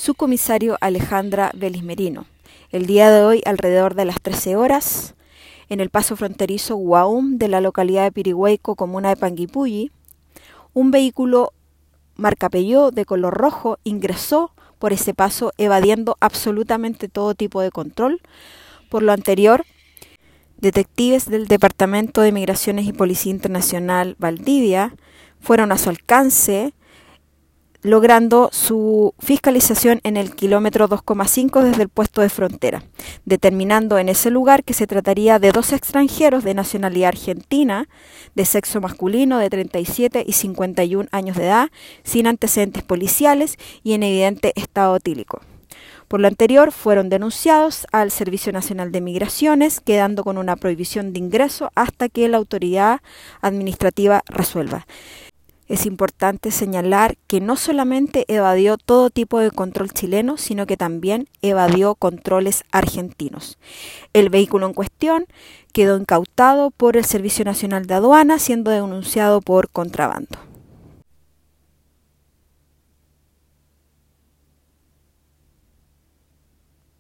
Subcomisario Alejandra Vélez Merino. El día de hoy, alrededor de las 13 horas, en el paso fronterizo Huaum de la localidad de Pirihueco, comuna de Panguipulli, un vehículo marca Peugeot de color rojo ingresó por ese paso evadiendo absolutamente todo tipo de control. Por lo anterior, detectives del Departamento de Migraciones y Policía Internacional Valdivia fueron a su alcance, logrando su fiscalización en el kilómetro 2,5 desde el puesto de frontera, determinando en ese lugar que se trataría de dos extranjeros de nacionalidad argentina, de sexo masculino, de 37 y 51 años de edad, sin antecedentes policiales y en evidente estado etílico. Por lo anterior, fueron denunciados al Servicio Nacional de Migraciones, quedando con una prohibición de ingreso hasta que la autoridad administrativa resuelva. Es importante señalar que no solamente evadió todo tipo de control chileno, sino que también evadió controles argentinos. El vehículo en cuestión quedó incautado por el Servicio Nacional de Aduanas, siendo denunciado por contrabando.